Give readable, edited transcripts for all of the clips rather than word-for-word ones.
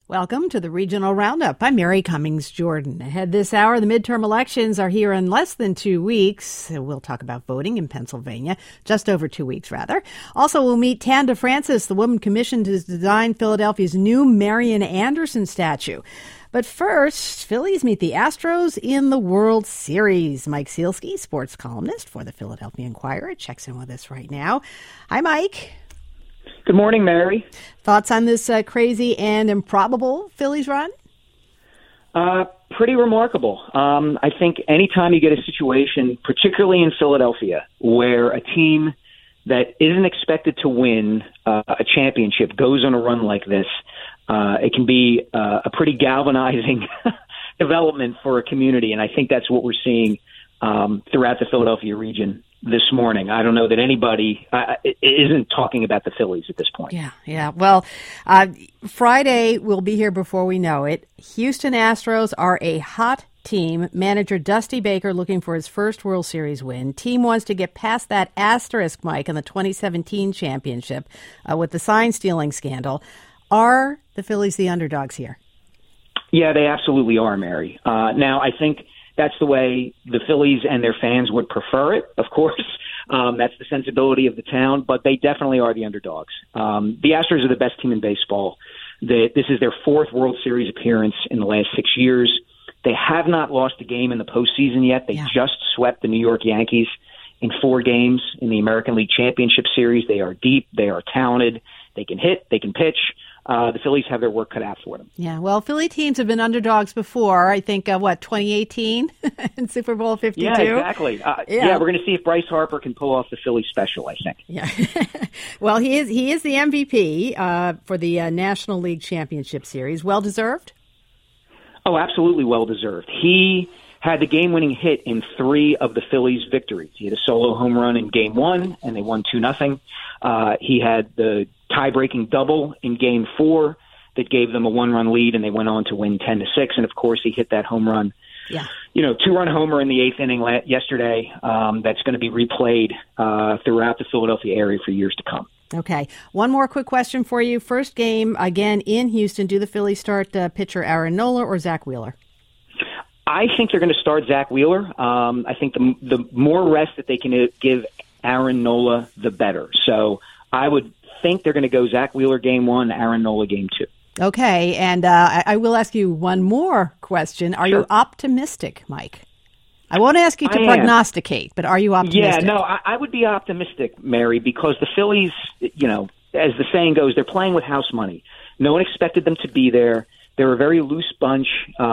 Welcome to the Regional Roundup. I'm Mary Cummings Jordan. Ahead this hour, the midterm elections are here in less than 2 weeks. We'll talk about voting in Pennsylvania, just over 2 weeks, rather. Also, we'll meet Tanda Francis, the woman commissioned to design Philadelphia's new Marian Anderson statue. But first, Phillies meet the Astros in the World Series. Mike Sielski, sports columnist for the Philadelphia Inquirer, checks in with us right now. Hi, Mike. Good morning, Mary. Thoughts on this crazy and improbable Phillies run? Pretty remarkable. I think anytime you get a situation, particularly in Philadelphia, where a team that isn't expected to win a championship goes on a run like this, it can be a pretty galvanizing development for a community, and I think that's what we're seeing throughout the Philadelphia region this morning. I don't know that anybody isn't talking about the Phillies at this point. Yeah. Well, Friday will be here before we know it. Houston Astros are a hot team. Manager Dusty Baker looking for his first World Series win. Team wants to get past that asterisk, Mike, in the 2017 championship with the sign stealing scandal. Are the Phillies the underdogs here? Yeah, they absolutely are, Mary. Now, I think that's the way the Phillies and their fans would prefer it, of course. That's the sensibility of the town, but they definitely are the underdogs. The Astros are the best team in baseball. This is their fourth World Series appearance in the last 6 years. They have not lost a game in the postseason yet. They just swept the New York Yankees in 4 games in the American League Championship Series. They are deep. They are talented. They can hit. They can pitch. The Phillies have their work cut out for them. Yeah, well, Philly teams have been underdogs before. I think, 2018 in Super Bowl 52? Yeah, exactly. We're going to see if Bryce Harper can pull off the Philly special, I think. Yeah. Well, he is the MVP for the National League Championship Series. Well-deserved? Oh, absolutely well-deserved. He had the game-winning hit in 3 of the Phillies' victories. He had a solo home run in Game 1, and they won 2-0. He had the tie-breaking double in Game 4 that gave them a 1-run lead, and they went on to win 10-6. And, of course, he hit that home run. Yeah. 2-run homer in the 8th inning yesterday that's going to be replayed throughout the Philadelphia area for years to come. Okay. One more quick question for you. First game, again, in Houston. Do the Phillies start pitcher Aaron Nola or Zach Wheeler? I think they're going to start Zach Wheeler. I think the more rest that they can give Aaron Nola, the better. So I would think they're going to go Zach Wheeler game 1, Aaron Nola game 2. Okay, and I will ask you one more question. Are you optimistic, Mike? I won't ask you to prognosticate, but are you optimistic? Yeah, no, I would be optimistic, Mary, because the Phillies, as the saying goes, they're playing with house money. No one expected them to be there. They're a very loose bunch.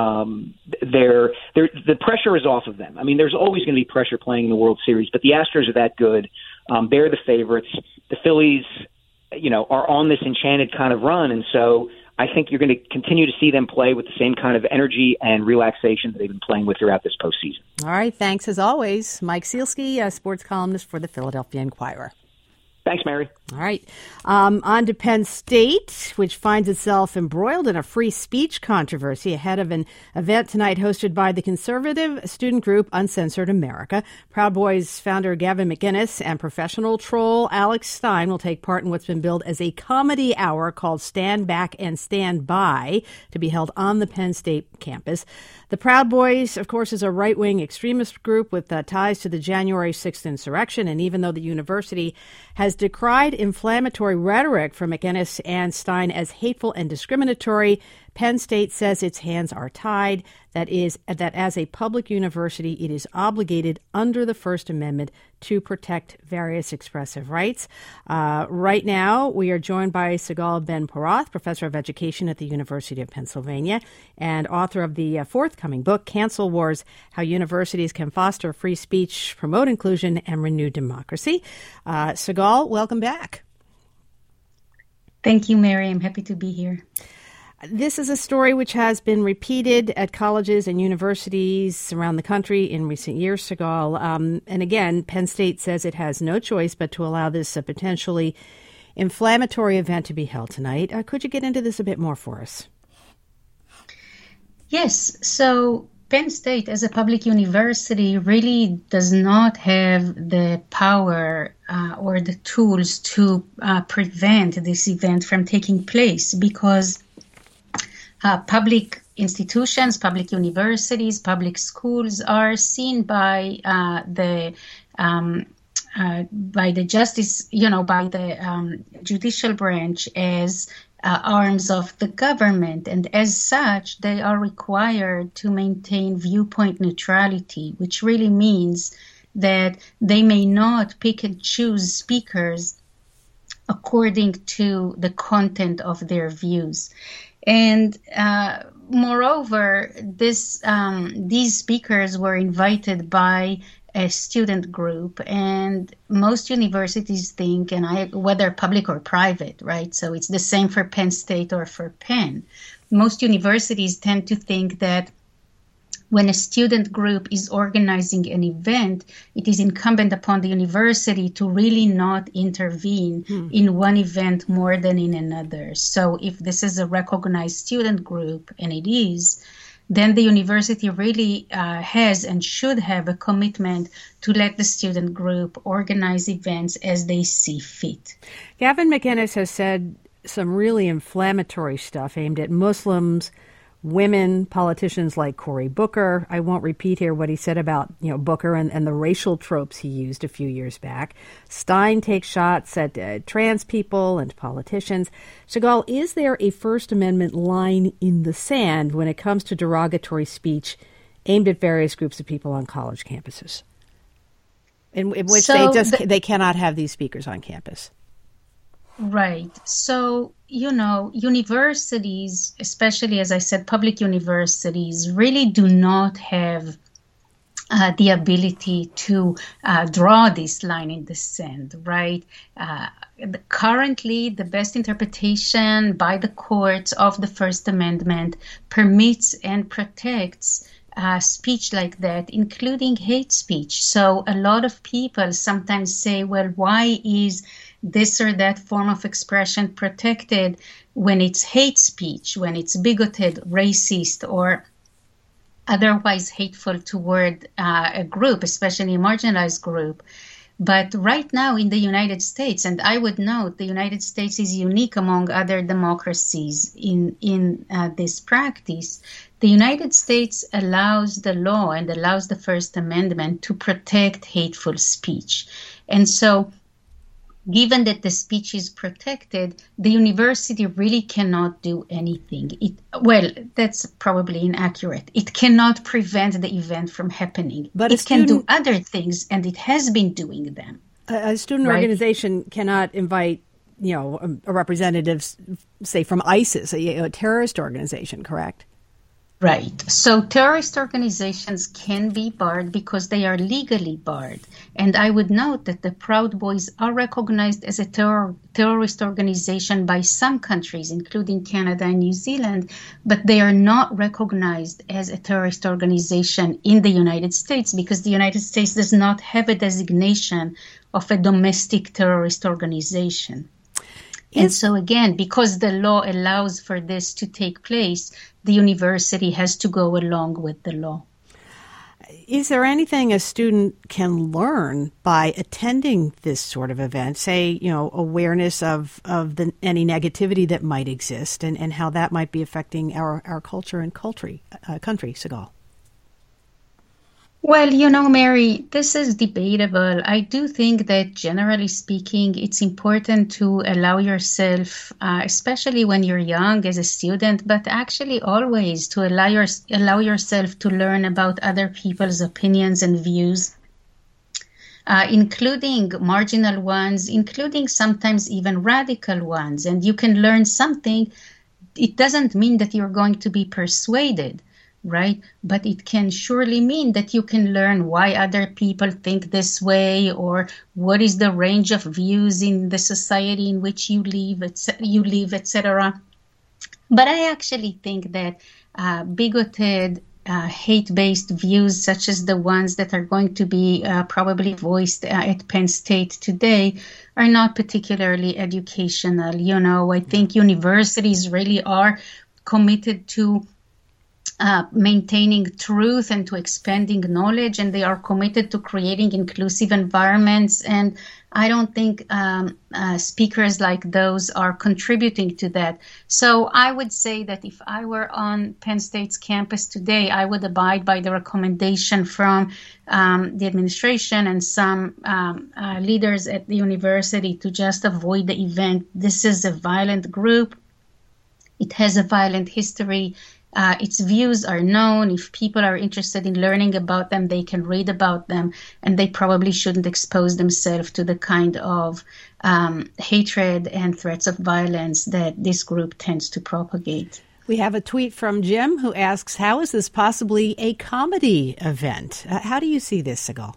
The pressure is off of them. I mean, there's always going to be pressure playing in the World Series, but the Astros are that good. They're the favorites. The Phillies, are on this enchanted kind of run, and so I think you're going to continue to see them play with the same kind of energy and relaxation that they've been playing with throughout this postseason. All right, thanks as always. Mike Sielski, a sports columnist for the Philadelphia Inquirer. Thanks, Mary. All right. On to Penn State, which finds itself embroiled in a free speech controversy ahead of an event tonight hosted by the conservative student group Uncensored America. Proud Boys founder Gavin McInnes and professional troll Alex Stein will take part in what's been billed as a comedy hour called Stand Back and Stand By, to be held on the Penn State campus. The Proud Boys, of course, is a right-wing extremist group with ties to the January 6th insurrection, and even though the university has decried inflammatory rhetoric from McInnes and Stein as hateful and discriminatory, Penn State says its hands are tied. That as a public university, it is obligated under the First Amendment to protect various expressive rights. Right now, we are joined by Sigal Ben-Porath, professor of education at the University of Pennsylvania and author of the forthcoming book, Cancel Wars: How Universities Can Foster Free Speech, Promote Inclusion, and Renew Democracy. Sigal, welcome back. Thank you, Mary. I'm happy to be here. This is a story which has been repeated at colleges and universities around the country in recent years, Sigal. And again, Penn State says it has no choice but to allow this potentially inflammatory event to be held tonight. Could you get into this a bit more for us? Yes. So Penn State, as a public university, really does not have the power or the tools to prevent this event from taking place, because public institutions, public universities, public schools are seen by the justice, by the judicial branch as arms of the government, and as such, they are required to maintain viewpoint neutrality, which really means that they may not pick and choose speakers according to the content of their views. And moreover, these speakers were invited by a student group, and most universities think, whether public or private, right? So it's the same for Penn State or for Penn. Most universities tend to think that when a student group is organizing an event, it is incumbent upon the university to really not intervene in one event more than in another. So if this is a recognized student group, and it is, then the university really has and should have a commitment to let the student group organize events as they see fit. Gavin McInnes has said some really inflammatory stuff aimed at Muslims, women, politicians like Cory Booker. I won't repeat here what he said about Booker and the racial tropes he used a few years back. Stein takes shots at trans people and politicians. Sigal, is there a First Amendment line in the sand when it comes to derogatory speech aimed at various groups of people on college campuses, in which they cannot have these speakers on campus? Right. So, universities, especially, as I said, public universities, really do not have the ability to draw this line in the sand, right? Currently, the best interpretation by the courts of the First Amendment permits and protects speech like that, including hate speech. So a lot of people sometimes say, well, why is this or that form of expression protected when it's hate speech, when it's bigoted, racist, or otherwise hateful toward a group, especially a marginalized group? But right now in the United States, and I would note the United States is unique among other democracies in this practice, the United States allows the law and allows the First Amendment to protect hateful speech. And so given that the speech is protected, the university really cannot do anything. That's probably inaccurate. It cannot prevent the event from happening. But it can do other things, and it has been doing them. A student organization cannot invite, a representative, say, from ISIS, a terrorist organization, correct? Right. So terrorist organizations can be barred because they are legally barred. And I would note that the Proud Boys are recognized as a terrorist organization by some countries, including Canada and New Zealand, but they are not recognized as a terrorist organization in the United States because the United States does not have a designation of a domestic terrorist organization. And so again, because the law allows for this to take place, the university has to go along with the law. Is there anything a student can learn by attending this sort of event? Say, awareness of any negativity that might exist and how that might be affecting our culture and country, Sigal? Well, Mary, this is debatable. I do think that generally speaking, it's important to allow yourself, especially when you're young as a student, but actually always to allow yourself to learn about other people's opinions and views, including marginal ones, including sometimes even radical ones. And you can learn something. It doesn't mean that you're going to be persuaded, right? But it can surely mean that you can learn why other people think this way, or what is the range of views in the society in which you live, etc. But I actually think that bigoted, hate-based views, such as the ones that are going to be probably voiced at Penn State today, are not particularly educational. I think universities really are committed to maintaining truth and to expanding knowledge, and they are committed to creating inclusive environments. And I don't think speakers like those are contributing to that. So I would say that if I were on Penn State's campus today, I would abide by the recommendation from the administration and some leaders at the university to just avoid the event. This is a violent group. It has a violent history. Its views are known. If people are interested in learning about them, they can read about them, and they probably shouldn't expose themselves to the kind of hatred and threats of violence that this group tends to propagate. We have a tweet from Jim who asks, how is this possibly a comedy event? How do you see this, Sigal?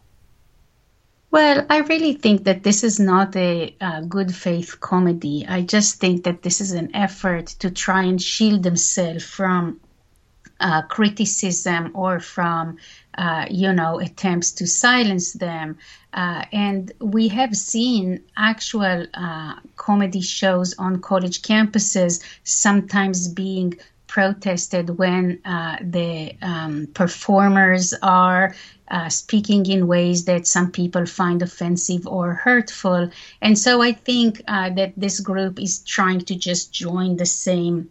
Well, I really think that this is not a good faith comedy. I just think that this is an effort to try and shield themselves from criticism or from, attempts to silence them. And we have seen actual comedy shows on college campuses sometimes being protested when the performers are speaking in ways that some people find offensive or hurtful. And so I think that this group is trying to just join the same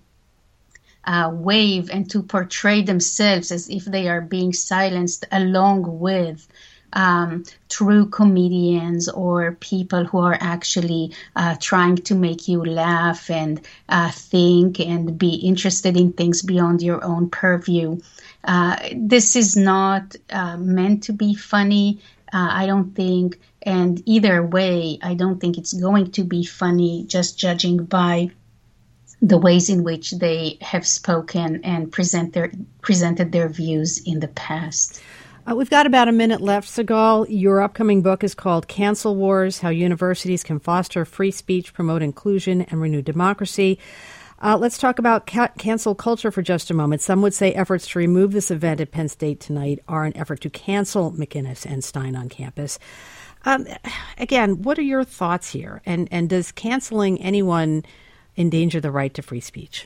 wave and to portray themselves as if they are being silenced along with true comedians or people who are actually trying to make you laugh and think and be interested in things beyond your own purview. This is not meant to be funny, I don't think, and either way, I don't think it's going to be funny, just judging by the ways in which they have spoken and presented their views in the past. We've got about a minute left, Sigal. Your upcoming book is called Cancel Wars, How Universities Can Foster Free Speech, Promote Inclusion, and Renew Democracy. Let's talk about cancel culture for just a moment. Some would say efforts to remove this event at Penn State tonight are an effort to cancel McInnis and Stein on campus. Again, what are your thoughts here? And does canceling anyone endanger the right to free speech?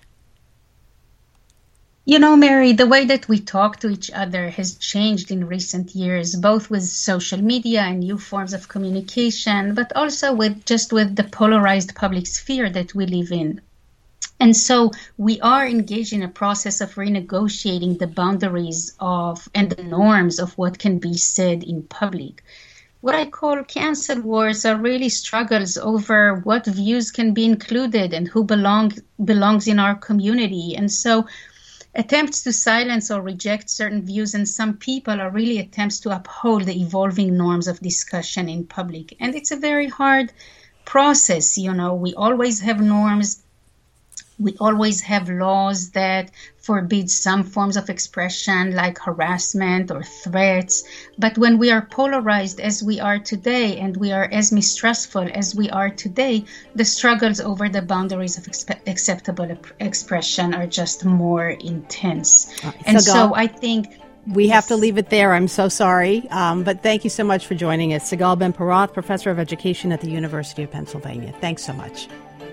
You know, Mary, the way that we talk to each other has changed in recent years, both with social media and new forms of communication, but also with the polarized public sphere that we live in. And so we are engaged in a process of renegotiating the boundaries of and the norms of what can be said in public. What I call cancel wars are really struggles over what views can be included and who belongs in our community. And so attempts to silence or reject certain views in some people are really attempts to uphold the evolving norms of discussion in public. And it's a very hard process. You know, we always have norms. We always have laws that forbid some forms of expression like harassment or threats. But when we are polarized as we are today and we are as mistrustful as we are today, the struggles over the boundaries of acceptable expression are just more intense. And so I think we have to leave it there. I'm so sorry. But thank you so much for joining us. Sigal Ben-Porath, Professor of Education at the University of Pennsylvania. Thanks so much.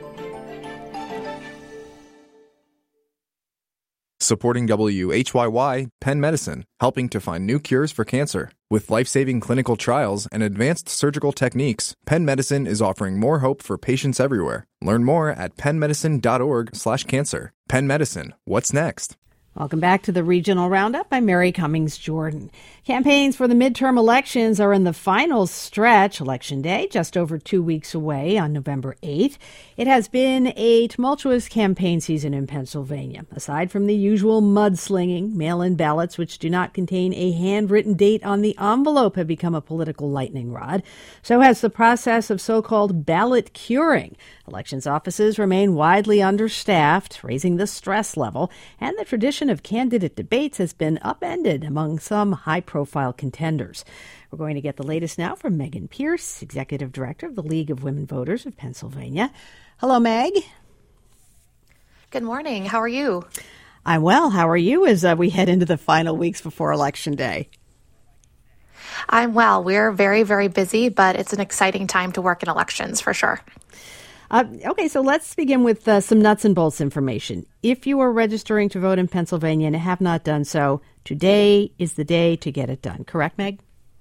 Supporting WHYY, Penn Medicine, helping to find new cures for cancer. With life-saving clinical trials and advanced surgical techniques, Penn Medicine is offering more hope for patients everywhere. Learn more at pennmedicine.org/cancer. Penn Medicine, what's next? Welcome back to the Regional Roundup. I'm Mary Cummings Jordan. Campaigns for the midterm elections are in the final stretch. Election Day, just over 2 weeks away on November 8th. It has been a tumultuous campaign season in Pennsylvania. Aside from the usual mudslinging, mail-in ballots which do not contain a handwritten date on the envelope have become a political lightning rod. So has the process of so-called ballot curing. Elections offices remain widely understaffed, raising the stress level, and the tradition of candidate debates has been upended among some high-profile contenders. We're going to get the latest now from Megan Pierce, Executive Director of the League of Women Voters of Pennsylvania. Hello, Meg. Good morning. How are you? I'm well. How are you as we head into the final weeks before Election Day? I'm well. We're very, very busy, but it's an exciting time to work in elections for sure. Okay, so let's begin with some nuts and bolts information. If you are registering to vote in Pennsylvania and have not done so, today is the day to get it done. Correct, Meg?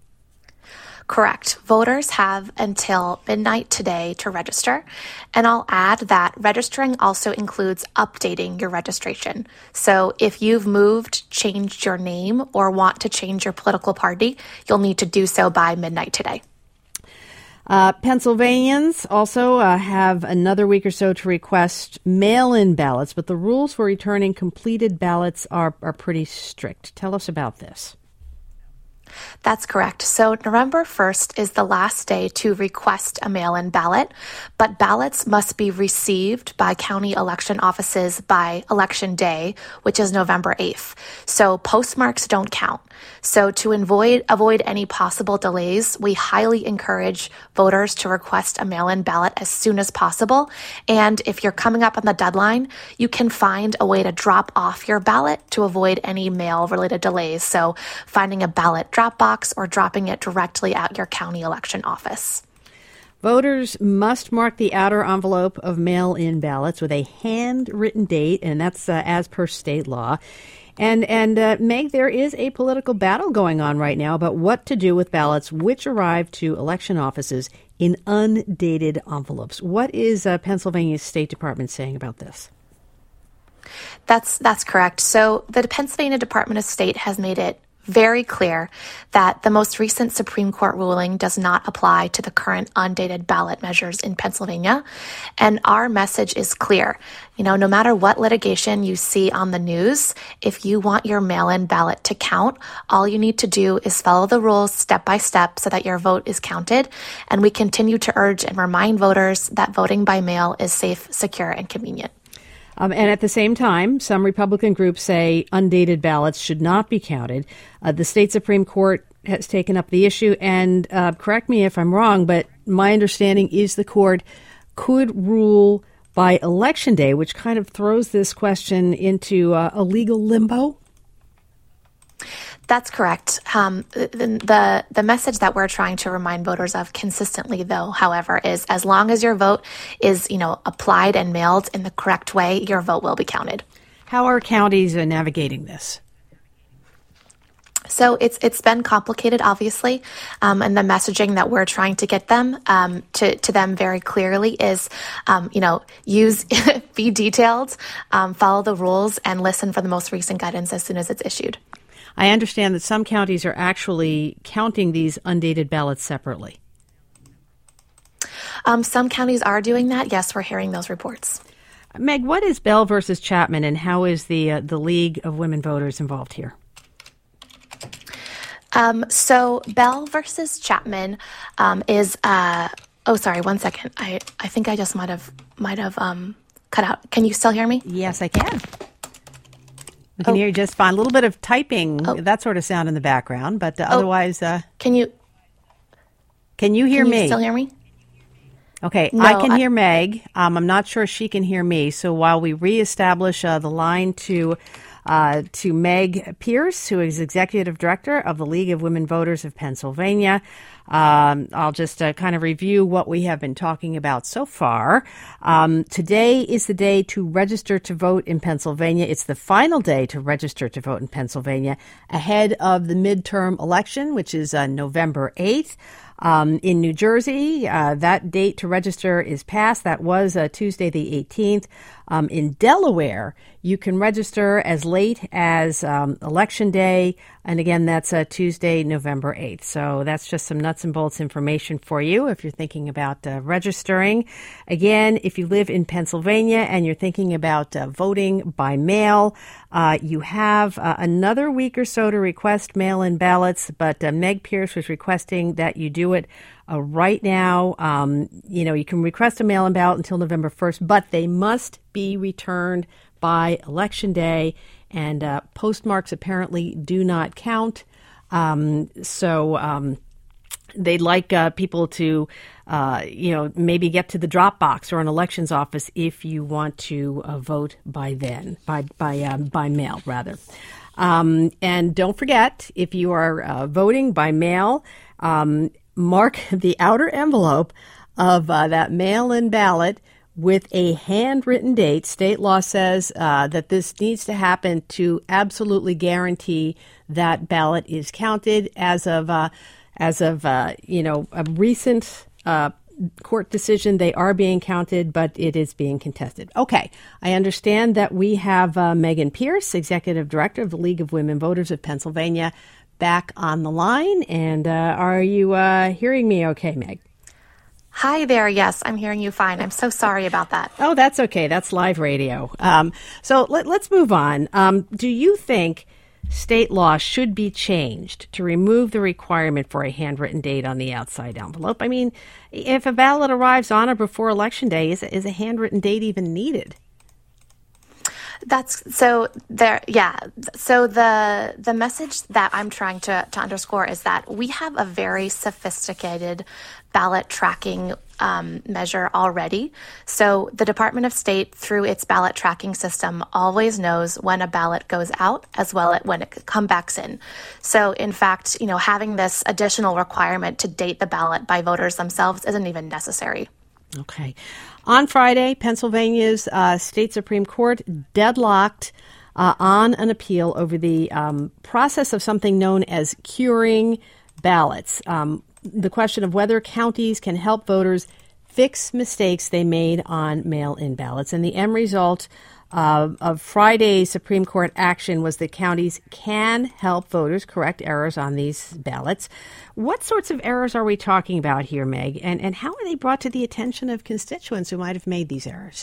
Correct. Voters have until midnight today to register. And I'll add that registering also includes updating your registration. So if you've moved, changed your name, or want to change your political party, you'll need to do so by midnight today. Pennsylvanians also have another week or so to request mail-in ballots, but the rules for returning completed ballots are pretty strict. Tell us about this. That's correct. So November 1st is the last day to request a mail-in ballot, but ballots must be received by county election offices by Election Day, which is November 8th. So postmarks don't count. So to avoid any possible delays, we highly encourage voters to request a mail-in ballot as soon as possible. And if you're coming up on the deadline, you can find a way to drop off your ballot to avoid any mail-related delays. So finding a ballot drop box or dropping it directly at your county election office. Voters must mark the outer envelope of mail-in ballots with a handwritten date, and that's as per state law. And Meg, there is a political battle going on right now about what to do with ballots which arrive to election offices in undated envelopes. What is Pennsylvania's State Department saying about this? That's correct. So the Pennsylvania Department of State has made it very clear that the most recent Supreme Court ruling does not apply to the current undated ballot measures in Pennsylvania. And our message is clear. No matter what litigation you see on the news, if you want your mail-in ballot to count, all you need to do is follow the rules step by step so that your vote is counted. And we continue to urge and remind voters that voting by mail is safe, secure, and convenient. And at the same time, some Republican groups say undated ballots should not be counted. The state Supreme Court has taken up the issue, and correct me if I'm wrong, but my understanding is the court could rule by Election Day, which kind of throws this question into a legal limbo. That's correct. The message that we're trying to remind voters of consistently, though, however, is as long as your vote is, applied and mailed in the correct way, your vote will be counted. How are counties navigating this? So it's been complicated, obviously, and the messaging that we're trying to get them to them very clearly is, be detailed, follow the rules, and listen for the most recent guidance as soon as it's issued. I understand that some counties are actually counting these undated ballots separately. Some counties are doing that. Yes, we're hearing those reports. Meg, what is Bell versus Chapman, and how is the League of Women Voters involved here? So Bell versus Chapman is. Sorry, 1 second. I think I just might have cut out. Can you still hear me? Yes, I can. We can hear you just fine. A little bit of typing, that sort of sound in the background, but otherwise... Can you hear me? Can you still hear me? Okay, no, I can hear Meg. I'm not sure she can hear me. So while we reestablish the line to Meg Pierce, who is Executive Director of the League of Women Voters of Pennsylvania, I'll just kind of review what we have been talking about so far. Today is the day to register to vote in Pennsylvania. It's the final day to register to vote in Pennsylvania ahead of the midterm election, which is November 8th. In New Jersey, that date to register is passed. That was Tuesday the 18th. In Delaware, you can register as late as Election Day. And again, that's Tuesday, November 8th. So that's just some nuts and bolts information for you if you're thinking about registering. Again, if you live in Pennsylvania and you're thinking about voting by mail, you have another week or so to request mail-in ballots. But Meg Pierce was requesting that you do it right now. You can request a mail-in ballot until November 1st, but they must be returned by Election Day, and postmarks apparently do not count. So they'd like people to, maybe get to the drop box or an elections office if you want to vote by then, by mail rather. And don't forget, if you are voting by mail, mark the outer envelope of that mail-in ballot with a handwritten date. State law says that this needs to happen to absolutely guarantee that ballot is counted. As of a recent court decision, they are being counted, but it is being contested. Okay, I understand that we have Megan Pierce, Executive Director of the League of Women Voters of Pennsylvania, back on the line. And are you hearing me okay, Meg? Hi there. Yes, I'm hearing you fine. I'm so sorry about that. Oh, that's okay. That's live radio. So let's move on. Do you think state law should be changed to remove the requirement for a handwritten date on the outside envelope? I mean, if a ballot arrives on or before Election Day, is a handwritten date even needed? That's so there. Yeah. So the message that I'm trying to underscore is that we have a very sophisticated ballot tracking measure already. So the Department of State, through its ballot tracking system, always knows when a ballot goes out as well as when it comes back in. So in fact, having this additional requirement to date the ballot by voters themselves isn't even necessary. Okay. On Friday, Pennsylvania's state Supreme Court deadlocked on an appeal over the process of something known as curing ballots. The question of whether counties can help voters fix mistakes they made on mail-in ballots. And the end result of Friday's Supreme Court action was that counties can help voters correct errors on these ballots. What sorts of errors are we talking about here, Meg? And how are they brought to the attention of constituents who might have made these errors?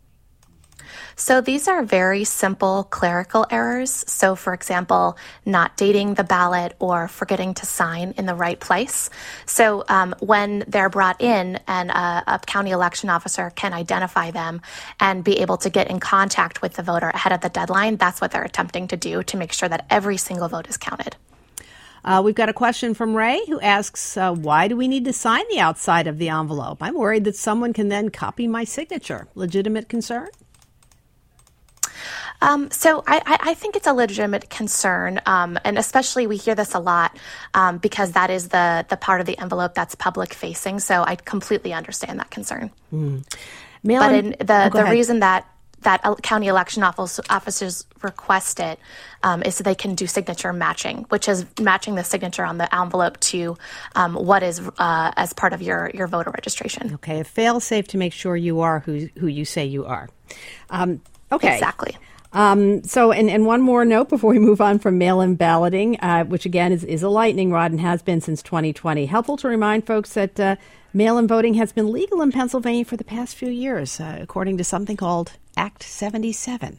So these are very simple clerical errors. So, for example, not dating the ballot or forgetting to sign in the right place. So when they're brought in and a county election officer can identify them and be able to get in contact with the voter ahead of the deadline, that's what they're attempting to do to make sure that every single vote is counted. We've got a question from Ray who asks, why do we need to sign the outside of the envelope? I'm worried that someone can then copy my signature. Legitimate concern? So I think it's a legitimate concern, and especially we hear this a lot because that is the part of the envelope that's public facing. So I completely understand that concern. But the reason that county election officers request it is so they can do signature matching, which is matching the signature on the envelope to what is as part of your voter registration. Okay, a fail-safe to make sure you are who you say you are. Okay. Exactly. So, and one more note before we move on from mail-in balloting, which again is a lightning rod and has been since 2020. Helpful to remind folks that mail-in voting has been legal in Pennsylvania for the past few years, according to something called Act 77.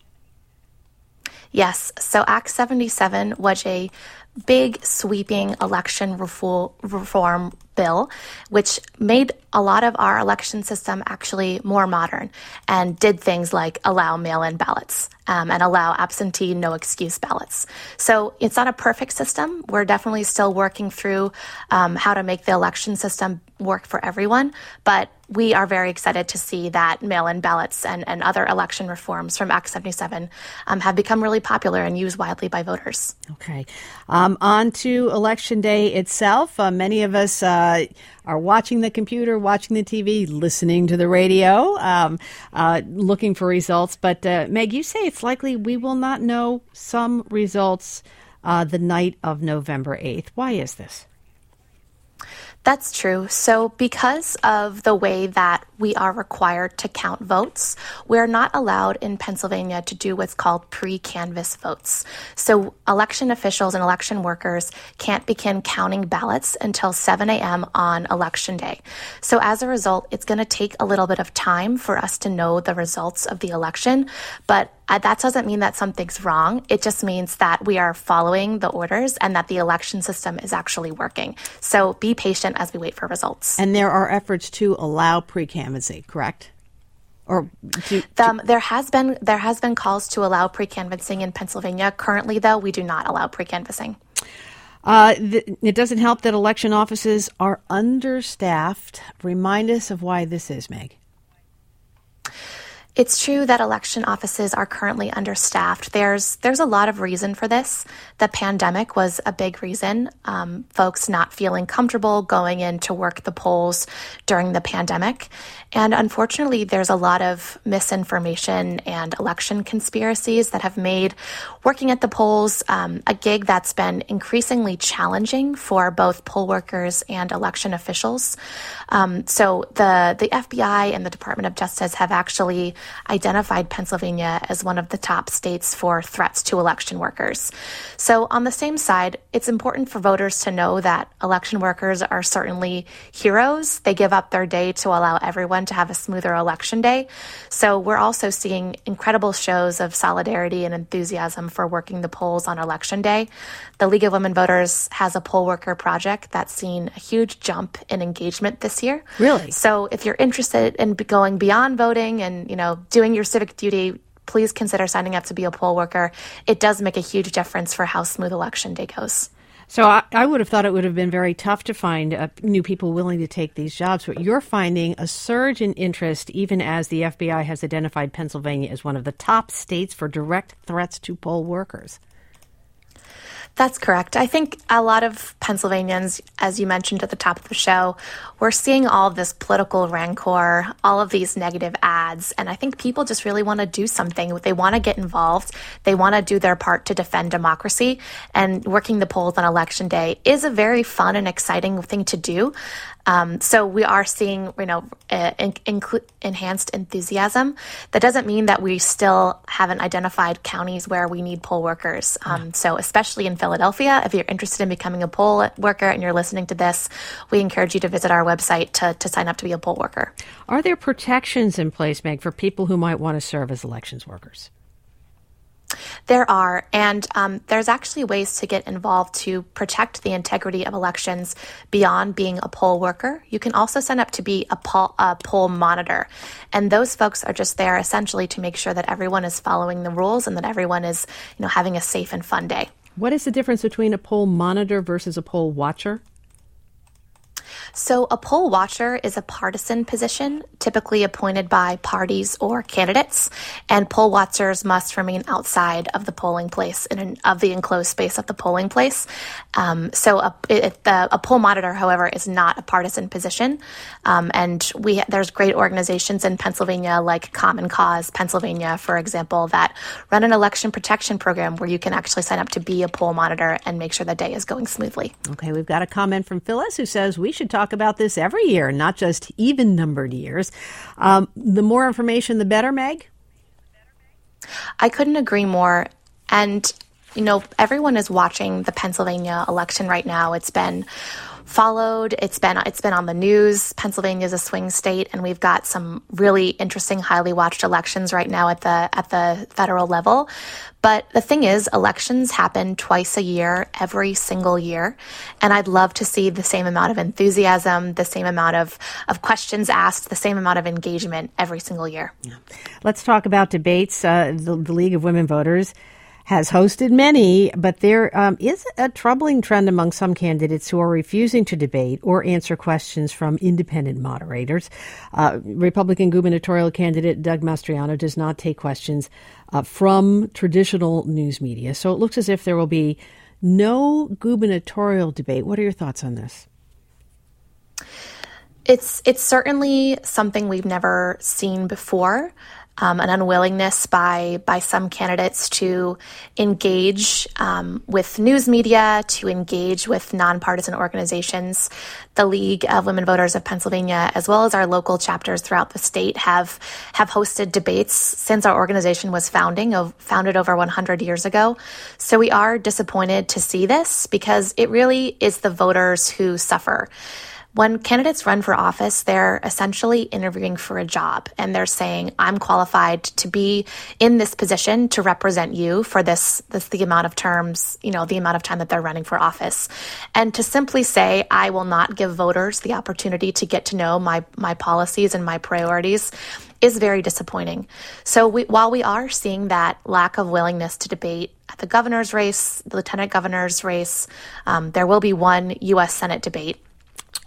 Yes. So Act 77 was a big sweeping election reform bill, which made a lot of our election system actually more modern and did things like allow mail-in ballots and allow absentee no excuse ballots. So it's not a perfect system. We're definitely still working through how to make the election system work for everyone, but we are very excited to see that mail-in ballots and other election reforms from Act 77 have become really popular and used widely by voters. Okay. On to Election Day itself. Many of us are watching the computer, watching the TV, listening to the radio, looking for results. But Meg, you say it's likely we will not know some results the night of November 8th. Why is this? That's true. So because of the way that we are required to count votes, we're not allowed in Pennsylvania to do what's called pre-canvass votes. So election officials and election workers can't begin counting ballots until 7 a.m. on Election Day. So as a result, it's going to take a little bit of time for us to know the results of the election, but that doesn't mean that something's wrong. It just means that we are following the orders and that the election system is actually working. So be patient as we wait for results. And there are efforts to allow pre-canvassing, correct? Or there has been calls to allow pre-canvassing in Pennsylvania. Currently, though, we do not allow pre-canvassing. It doesn't help that election offices are understaffed. Remind us of why this is, Meg. It's true that election offices are currently understaffed. There's a lot of reason for this. The pandemic was a big reason. Folks not feeling comfortable going in to work the polls during the pandemic. And unfortunately, there's a lot of misinformation and election conspiracies that have made working at the polls a gig that's been increasingly challenging for both poll workers and election officials. So the FBI and the Department of Justice have actually identified Pennsylvania as one of the top states for threats to election workers. So on the same side, it's important for voters to know that election workers are certainly heroes. They give up their day to allow everyone to have a smoother election day. So we're also seeing incredible shows of solidarity and enthusiasm for working the polls on election day. The League of Women Voters has a poll worker project that's seen a huge jump in engagement this year. Really? So if you're interested in going beyond voting and, doing your civic duty, please consider signing up to be a poll worker. It does make a huge difference for how smooth election day goes. So I would have thought it would have been very tough to find new people willing to take these jobs, but you're finding a surge in interest even as the FBI has identified Pennsylvania as one of the top states for direct threats to poll workers. That's correct. I think a lot of Pennsylvanians, as you mentioned at the top of the show, we're seeing all of this political rancor, all of these negative ads, and I think people just really want to do something. They want to get involved. They want to do their part to defend democracy, and working the polls on Election Day is a very fun and exciting thing to do. So we are seeing, enhanced enthusiasm. That doesn't mean that we still haven't identified counties where we need poll workers. So especially in Philadelphia, if you're interested in becoming a poll worker and you're listening to this, we encourage you to visit our website to sign up to be a poll worker. Are there protections in place, Meg, for people who might want to serve as elections workers? There are, and there's actually ways to get involved to protect the integrity of elections beyond being a poll worker. You can also sign up to be a poll monitor, and those folks are just there essentially to make sure that everyone is following the rules and that everyone is, having a safe and fun day. What is the difference between a poll monitor versus a poll watcher? So a poll watcher is a partisan position, typically appointed by parties or candidates, and poll watchers must remain outside of the polling place, of the enclosed space of the polling place. So a poll monitor, however, is not a partisan position, and there's great organizations in Pennsylvania like Common Cause Pennsylvania, for example, that run an election protection program where you can actually sign up to be a poll monitor and make sure the day is going smoothly. Okay, we've got a comment from Phyllis who says we should talk about this every year, not just even-numbered years. The more information, the better, Meg? I couldn't agree more. And, everyone is watching the Pennsylvania election right now. It's been followed. It's been on the news. Pennsylvania is a swing state, and we've got some really interesting, highly watched elections right now at the federal level. But the thing is, elections happen twice a year, every single year. And I'd love to see the same amount of enthusiasm, the same amount of questions asked, the same amount of engagement every single year. Yeah. Let's talk about debates. The League of Women Voters has hosted many, but there is a troubling trend among some candidates who are refusing to debate or answer questions from independent moderators. Republican gubernatorial candidate Doug Mastriano does not take questions from traditional news media. So it looks as if there will be no gubernatorial debate. What are your thoughts on this? It's certainly something we've never seen before. An unwillingness by some candidates to engage with news media, to engage with nonpartisan organizations. The League of Women Voters of Pennsylvania, as well as our local chapters throughout the state, have hosted debates since our organization was founded over 100 years ago. So we are disappointed to see this because it really is the voters who suffer. When candidates run for office, they're essentially interviewing for a job, and they're saying, I'm qualified to be in this position to represent you for the amount of terms, the amount of time that they're running for office. And to simply say, I will not give voters the opportunity to get to know my policies and my priorities is very disappointing. So while we are seeing that lack of willingness to debate at the governor's race, the lieutenant governor's race, there will be one U.S. Senate debate.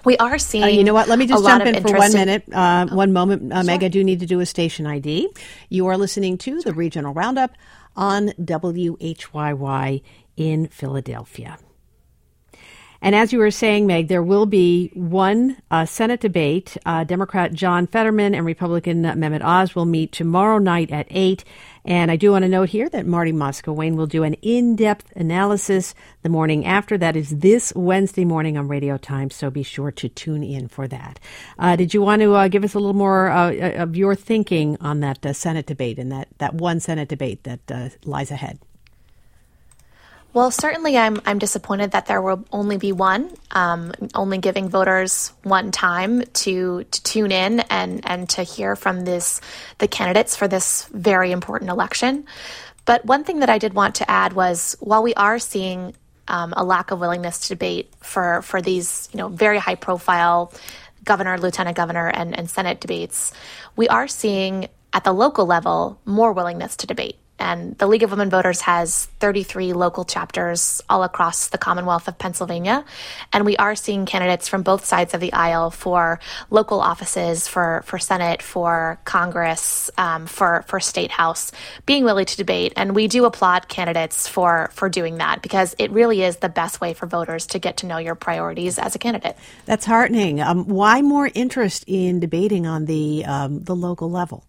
We are seeing you know what? Let me just jump in for 1 minute. One moment. Sure. Meg, I do need to do a station ID. You are listening to the Regional Roundup on WHYY in Philadelphia. And as you were saying, Meg, there will be one Senate debate. Democrat John Fetterman and Republican Mehmet Oz will meet tomorrow night at 8. And I do want to note here that Marty Moscowane will do an in-depth analysis the morning after. That is this Wednesday morning on Radio Times, so be sure to tune in for that. Did you want to give us a little more of your thinking on that Senate debate and that one Senate debate that lies ahead? Well, certainly I'm disappointed that there will only be one, only giving voters one time to tune in and to hear from the candidates for this very important election. But one thing that I did want to add was, while we are seeing a lack of willingness to debate for these very high profile governor, lieutenant governor, and Senate debates, we are seeing at the local level more willingness to debate. And the League of Women Voters has 33 local chapters all across the Commonwealth of Pennsylvania. And we are seeing candidates from both sides of the aisle for local offices, for Senate, for Congress, for State House, being willing to debate. And we do applaud candidates for doing that, because it really is the best way for voters to get to know your priorities as a candidate. That's heartening. Why more interest in debating on the local level?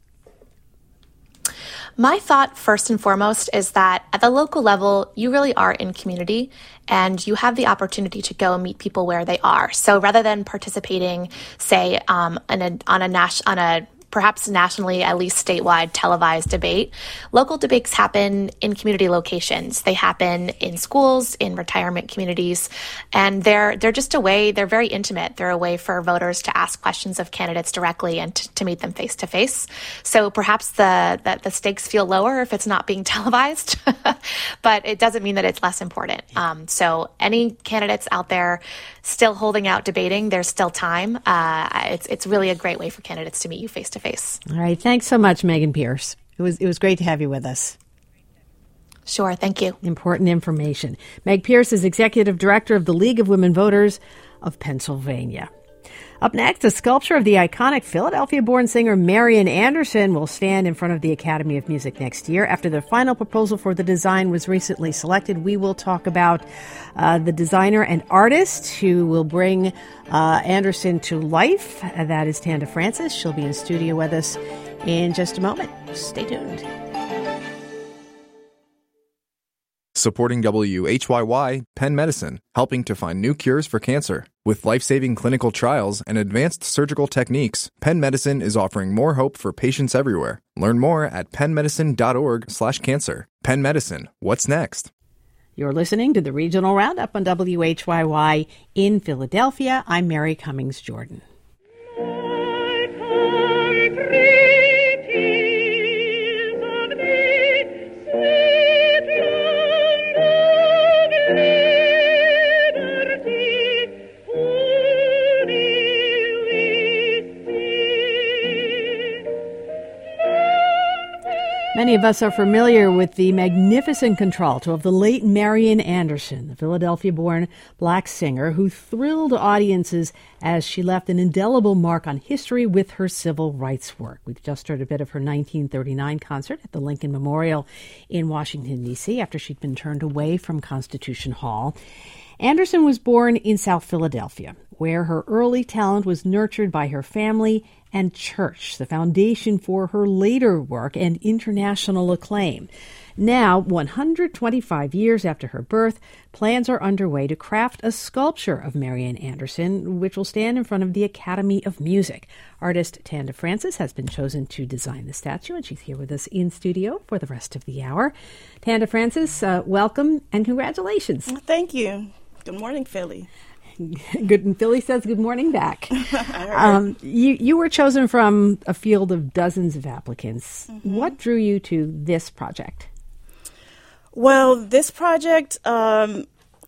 My thought, first and foremost, is that at the local level, you really are in community and you have the opportunity to go and meet people where they are. So rather than participating, say, on a perhaps nationally, at least statewide, televised debate, local debates happen in community locations. They happen in schools, in retirement communities, and they're just a way, they're very intimate. They're a way for voters to ask questions of candidates directly and to meet them face to face. So perhaps the stakes feel lower if it's not being televised, but it doesn't mean that it's less important. So any candidates out there still holding out debating, there's still time. It's really a great way for candidates to meet you face to face. All right. Thanks so much, Megan Pierce. It was great to have you with us. Sure. Thank you. Important information. Meg Pierce is Executive Director of the League of Women Voters of Pennsylvania. Up next, a sculpture of the iconic Philadelphia-born singer Marian Anderson will stand in front of the Academy of Music next year. After the final proposal for the design was recently selected, we will talk about the designer and artist who will bring Anderson to life. That is Tanda Francis. She'll be in studio with us in just a moment. Stay tuned. Supporting WHYY, Penn Medicine, helping to find new cures for cancer. With life-saving clinical trials and advanced surgical techniques, Penn Medicine is offering more hope for patients everywhere. Learn more at pennmedicine.org/cancer. Penn Medicine, what's next? You're listening to the Regional Roundup on WHYY in Philadelphia. I'm Mary Cummings Jordan. Many of us are familiar with the magnificent contralto of the late Marian Anderson, the Philadelphia-born black singer who thrilled audiences as she left an indelible mark on history with her civil rights work. We've just heard a bit of her 1939 concert at the Lincoln Memorial in Washington, D.C., after she'd been turned away from Constitution Hall. Anderson was born in South Philadelphia, where her early talent was nurtured by her family and church, the foundation for her later work and international acclaim. Now, 125 years after her birth, plans are underway to craft a sculpture of Marian Anderson, which will stand in front of the Academy of Music. Artist Tanda Francis has been chosen to design the statue, and she's here with us in studio for the rest of the hour. Tanda Francis, welcome and congratulations. Thank you. Good morning, Philly. Good. Philly says good morning back. You were chosen from a field of dozens of applicants. Mm-hmm. What drew you to this project? Well, this project, the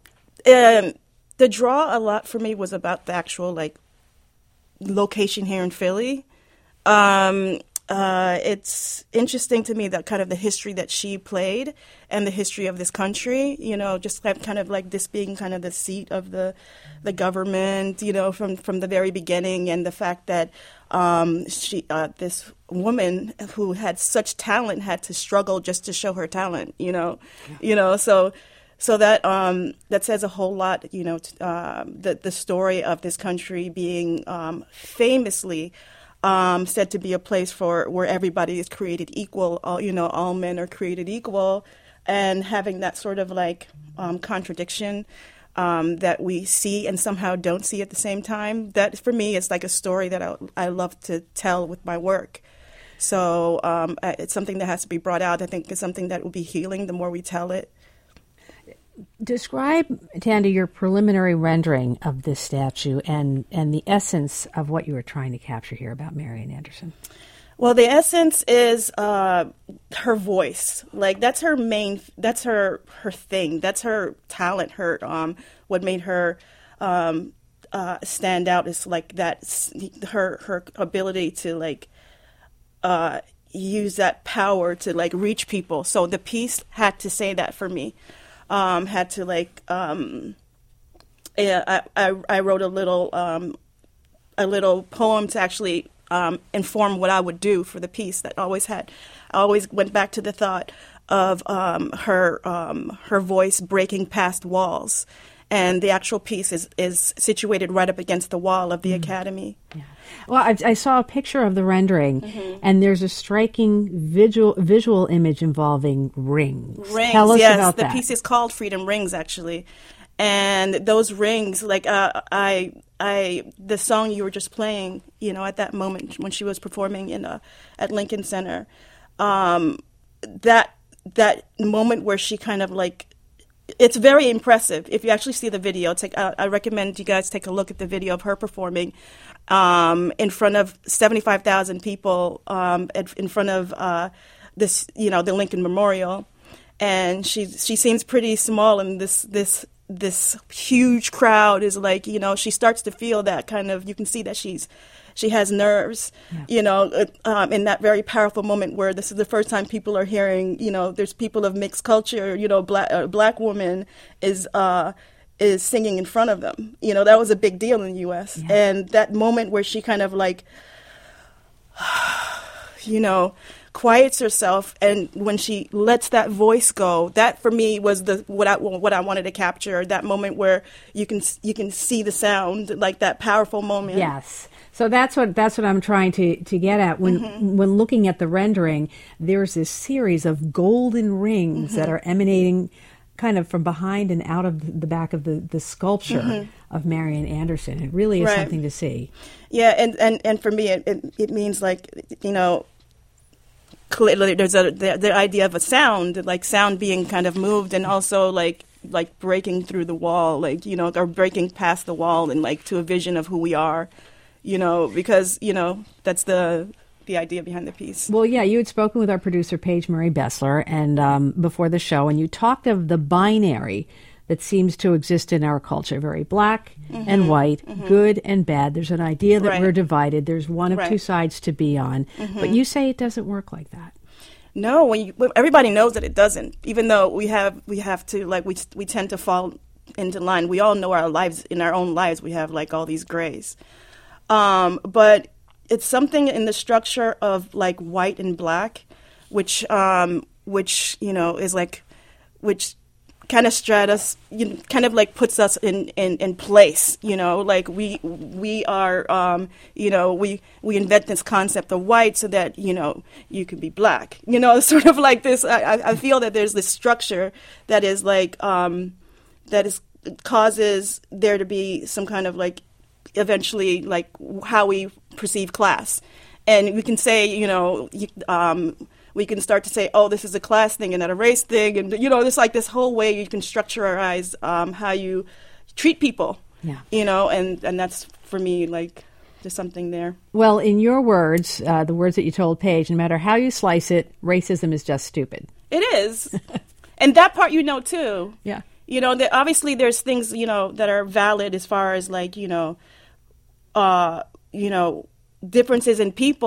draw a lot for me was about the actual location here in Philly. it's interesting to me that kind of the history that she played and the history of this country, just kind of like this being kind of the seat of the government, from the very beginning, and the fact that this woman who had such talent had to struggle just to show her talent, So that says a whole lot, the story of this country being famously said to be a place where everybody is created equal. All men are created equal, and having that sort of like contradiction that we see and somehow don't see at the same time. That for me is like a story that I love to tell with my work. So it's something that has to be brought out. I think it's something that will be healing the more we tell it. Describe, Tanda, your preliminary rendering of this statue and the essence of what you were trying to capture here about Marian Anderson. Well, the essence is her voice. Like that's her thing. That's her talent. What made her stand out is like that. Her ability to like use that power to like reach people. So the piece had to say that for me. Had to like I wrote a little poem to actually inform what I would do for the piece. I always went back to the thought of her voice breaking past walls, and the actual piece is situated right up against the wall of the Academy. Yeah. Well, I saw a picture of the rendering, and there's a striking visual image involving rings. Tell us about that. The piece is called Freedom Rings, actually. And those rings, like the song you were just playing, at that moment when she was performing at Lincoln Center, that moment where she kind of like, it's very impressive. If you actually see the video, I recommend you guys take a look at the video of her performing in front of 75,000 people, in front of the Lincoln Memorial, and she seems pretty small, and this huge crowd is like, she starts to feel that kind of. You can see that she has nerves, in that very powerful moment where this is the first time people are hearing, there's people of mixed culture, black woman is singing in front of them. That was a big deal in the U.S. Yeah. And that moment where she kind of like, quiets herself, and when she lets that voice go, that for me was what I wanted to capture. That moment where you can see the sound, like that powerful moment. Yes. So that's what I'm trying to get at. When looking at the rendering, there's this series of golden rings that are emanating kind of from behind and out of the back of the sculpture of Marian Anderson. It really is something to see. Yeah, and for me, it means like, clearly there's the idea of a sound, like sound being kind of moved, and also like breaking through the wall, like, or breaking past the wall, and like to a vision of who we are, because, that's the idea behind the piece. Well, yeah, you had spoken with our producer, Paige Murray Bessler, and before the show, and you talked of the binary that seems to exist in our culture, very black and white, good and bad. There's an idea that we're divided. There's one of two sides to be on. But you say it doesn't work like that. No, everybody knows that it doesn't, even though we have to, like, we tend to fall into line. We all know our lives, in our own lives, we have like all these grays. But it's something in the structure of like white and black, which is like, which kind of stratus, kind of like puts us in place, like we are, we invent this concept of white so that, you can be black, sort of like this. I feel that there's this structure that is like, causes there to be some kind of like, eventually like how we perceive class. And we can say, we can start to say, oh, this is a class thing and not a race thing. And, it's like this whole way you can structuralize how you treat people, and that's, for me, like, there's something there. Well, in your words, the words that you told Paige, no matter how you slice it, racism is just stupid. It is. And that part, too. Yeah. Obviously there's things, that are valid as far as like, differences in people,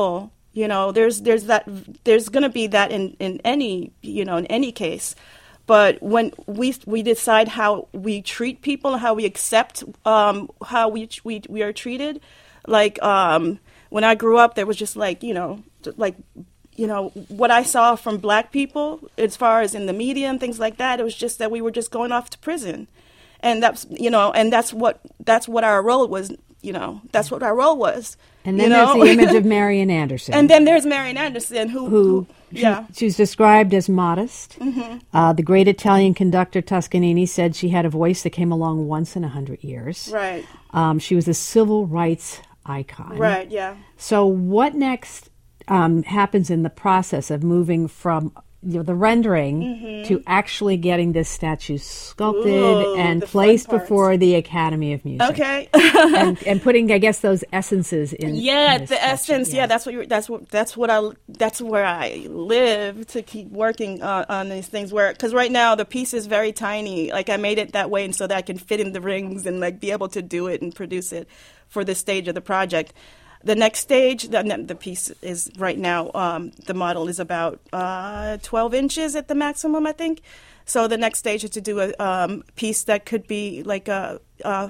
You know, there's going to be that in any, you know, in any case. But when we decide how we treat people, how we accept how we are treated, like when I grew up, there was just like, you know, what I saw from black people as far as in the media and things like that, it was just that we were just going off to prison. And that's, you know, and that's what our role was, you know, that's what our role was. And then there's the image of Marian Anderson. And then there's Marian Anderson who she's described as modest. Mm-hmm. The great Italian conductor Toscanini said she had a voice that came along once in 100 years. Right. She was a civil rights icon. Right, yeah. So what next happens in the process of moving from, you know, the rendering to actually getting this statue sculpted and placed before the Academy of Music? Okay. and putting, I guess, those essences in. Yeah, in the statue. Essence. Yeah, that's where I live to keep working on these things. Because right now the piece is very tiny. Like I made it that way, and so that I can fit in the rings and like be able to do it and produce it for this stage of the project. The next stage, the piece is right now, the model is about 12 inches at the maximum, I think. So the next stage is to do a piece that could be like up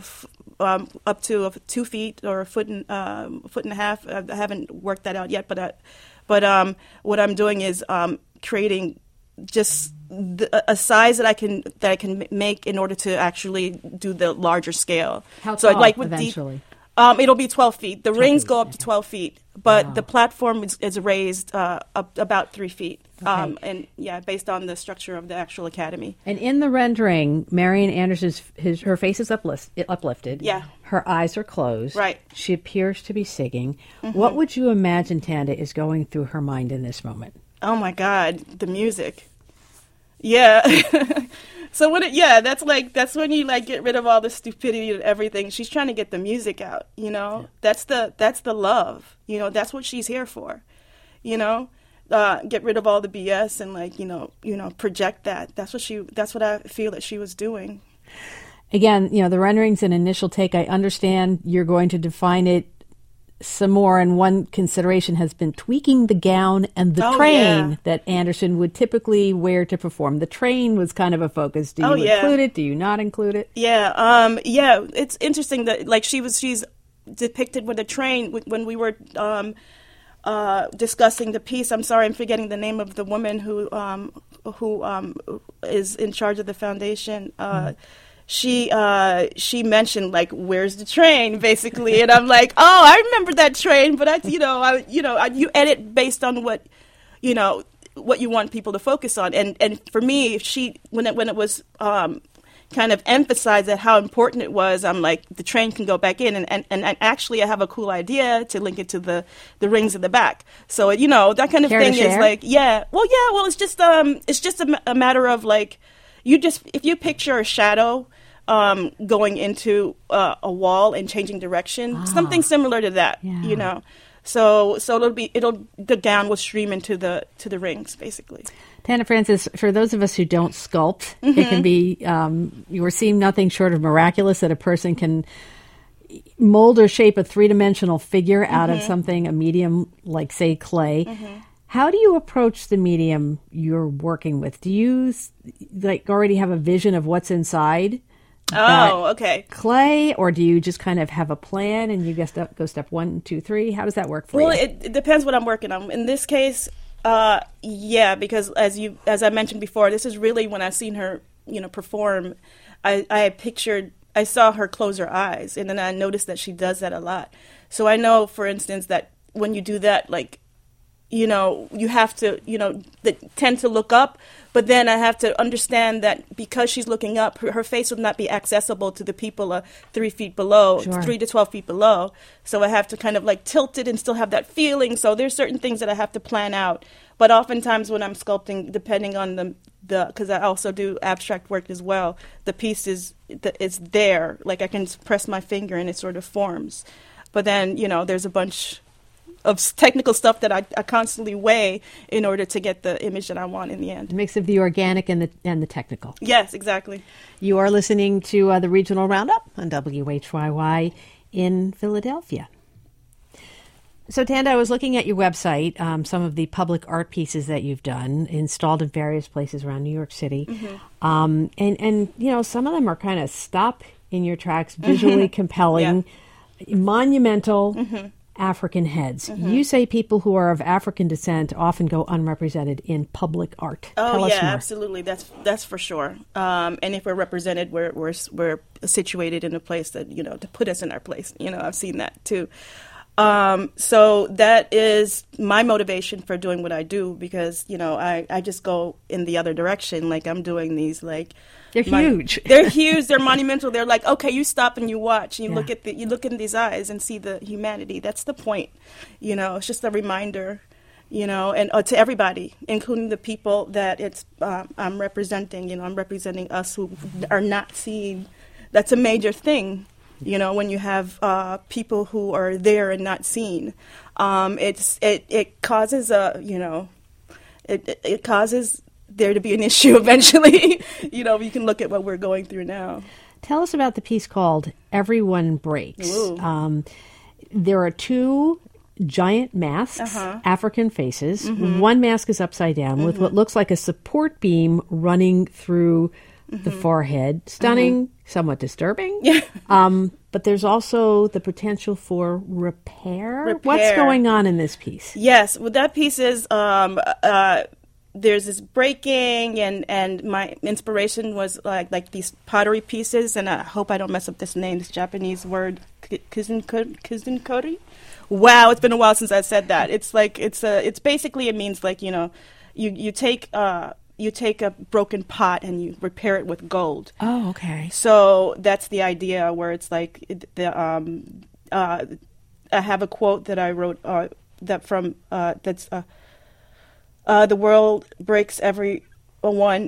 to 2 feet or a foot and a half. I haven't worked that out yet, but what I'm doing is creating just a size that I can make in order to actually do the larger scale. How tall, like eventually? It'll be 12 feet. The rings go up to 12 feet, but the platform is raised up about 3 feet. Okay. And yeah, based on the structure of the actual academy. And in the rendering, Marian Anderson's her face is uplifted. Yeah. Her eyes are closed. Right. She appears to be singing. Mm-hmm. What would you imagine, Tanda, is going through her mind in this moment? Oh my God, the music. Yeah. So that's when you like get rid of all the stupidity and everything. She's trying to get the music out, you know. Yeah. That's the love, you know. That's what she's here for, you know. Get rid of all the BS and like you know project that. That's what I feel that she was doing. Again, you know, the rendering's an initial take. I understand you're going to define it some more, and one consideration has been tweaking the gown and the train that Anderson would typically wear to perform. The train was kind of a focus. Do you include it? Do you not include it? Yeah, it's interesting that like she's depicted with a train when we were discussing the piece. I'm sorry, I'm forgetting the name of the woman who is in charge of the foundation. She mentioned like, where's the train, basically, and I'm like, oh, I remember that train, but you edit based on what you want people to focus on, and for me, when it was kind of emphasized that how important it was, I'm like, the train can go back in, and actually I have a cool idea to link it to the rings in the back, so that kind of thing is like, well, it's just a matter of like, if you picture a shadow going into a wall and changing direction, something similar to that, So the gown will stream into the rings, basically. Tanda Francis, for those of us who don't sculpt, it can be you seem nothing short of miraculous that a person can mold or shape a three-dimensional figure out of something, a medium like, say, clay. How do you approach the medium you're working with? Do you already have a vision of what's inside? Okay. Clay, or do you just kind of have a plan and you go step 1, 2, 3? How does that work for you? Well, it depends what I'm working on. In this case, because as I mentioned before, this is really when I've seen her, perform. I saw her close her eyes, and then I noticed that she does that a lot. So I know, for instance, that when you do that, like, you have to, tend to look up, but then I have to understand that because she's looking up, her face would not be accessible to the people 3 feet below, 3 to 12 feet below. So I have to kind of like tilt it and still have that feeling. So there's certain things that I have to plan out. But oftentimes when I'm sculpting, depending on because I also do abstract work as well, the piece is there. Like I can press my finger and it sort of forms. But then, there's a bunch of technical stuff that I constantly weigh in order to get the image that I want in the end. A mix of the organic and the technical. Yes, exactly. You are listening to the Regional Roundup on WHYY in Philadelphia. So, Tanda, I was looking at your website, some of the public art pieces that you've done, installed in various places around New York City. And you know, some of them are kind of stop in your tracks, visually compelling, monumental African heads. You say people who are of African descent often go unrepresented in public art. Oh, yeah, absolutely. That's for sure. And if we're represented, we're situated in a place that, you know, to put us in our place. You know, I've seen that too. So that is my motivation for doing what I do, because, you know, I just go in the other direction. Like, I'm doing these, like, they're huge. They're huge. They're monumental. They're like, okay, you stop and you watch and you look in these eyes and see the humanity. That's the point. You know, it's just a reminder, you know, and to everybody, including the people that I'm representing. You know, I'm representing us who are not seen. That's a major thing. You know, when you have people who are there and not seen, it causes it causes there to be an issue eventually. You know, you can look at what we're going through now. Tell us about the piece called "Everyone Breaks." There are two giant masks, African faces. One mask is upside down with what looks like a support beam running through the forehead. Stunning, somewhat disturbing. But there's also the potential for repair. What's going on in this piece? Yes, well, that piece is there's this breaking, and my inspiration was like these pottery pieces, and I hope I don't mess up this name, this Japanese word, kizunkori. Wow, it's been a while since I said that. It's like it's basically, it means like, you know, you take a broken pot and you repair it with gold. Oh, okay. So that's the idea, where it's like I have a quote that I wrote that's the world breaks every one.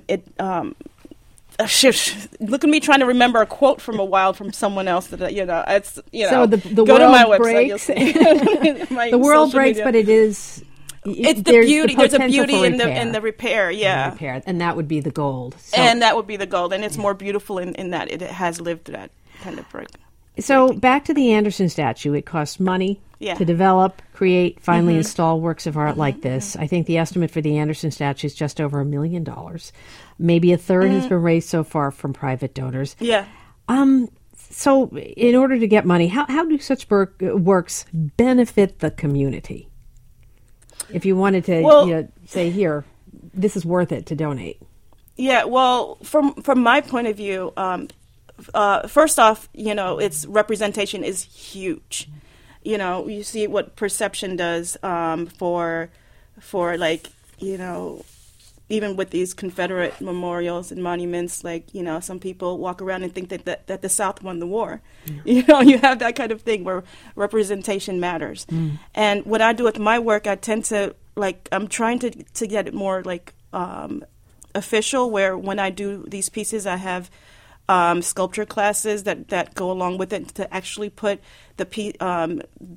Look at me trying to remember a quote from a while from someone else that, you know, it's, you know, so the go world to my website, breaks. The world breaks, but it is. It's the beauty. There's a beauty in the repair. Yeah, repair, and that would be the gold. So, and that would be the gold, and it's more beautiful in that it has lived that kind of break. So back to the Anderson statue. It costs money to develop, create, finally install works of art like this. I think the estimate for the Anderson statue is just over $1 million. Maybe a third has been raised so far from private donors. Yeah. So in order to get money, how do such works benefit the community? If you wanted to say, here, this is worth it to donate. Yeah, well, from my point of view, first off, you know, its representation is huge. You know, you see what perception does for like, you know, even with these Confederate memorials and monuments, like, you know, some people walk around and think that the South won the war. You know, you have that kind of thing where representation matters. And what I do with my work, I tend to, like, I'm trying to get it more, like, official, where when I do these pieces, I have sculpture classes that go along with it to actually put the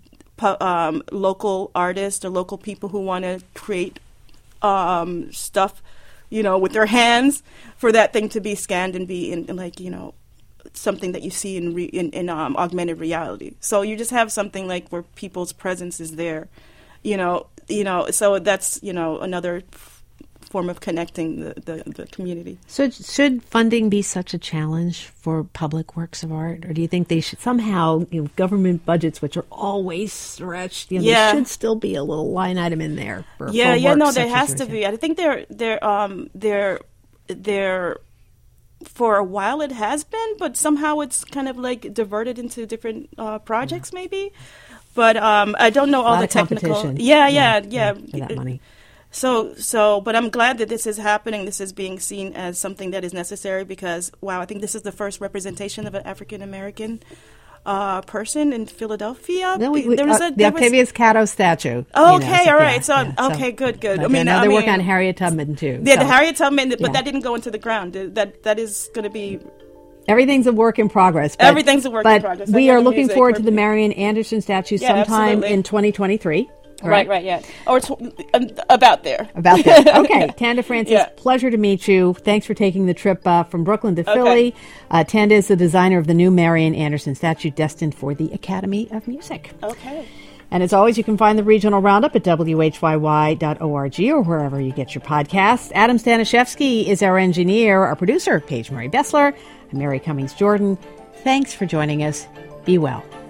local artists or local people who want to create stuff, you know, with their hands, for that thing to be scanned and be in like, you know, something that you see in augmented reality. So you just have something like where people's presence is there, you know. So that's, you know, another form of connecting the community. So should funding be such a challenge for public works of art, or do you think they should somehow, you know, government budgets, which are always stretched, you know, there should still be a little line item in there for works no, there such has to be. I think they're for a while it has been, but somehow it's kind of like diverted into different projects maybe. But I don't know all the technical. Yeah. For that money. So, but I'm glad that this is happening. This is being seen as something that is necessary because, wow, I think this is the first representation of an African American person in Philadelphia. The Octavius Catto statue. Oh, okay, all right. Okay, good. I mean, they're working on Harriet Tubman too. Yeah, the Harriet Tubman, but that didn't go into the ground. That is going to be. Everything's a work in progress. Everything's a work in progress. We are looking forward to the Marian Anderson statue sometime in 2023. Right, yeah. Or about there. Okay, Tanda Francis, pleasure to meet you. Thanks for taking the trip from Brooklyn to Philly. Tanda is the designer of the new Marian Anderson statue destined for the Academy of Music. Okay. And as always, you can find the Regional Roundup at whyy.org or wherever you get your podcasts. Adam Stanishevsky is our engineer. Our producer, Paige Murray Bessler. I'm Mary Cummings Jordan. Thanks for joining us. Be well.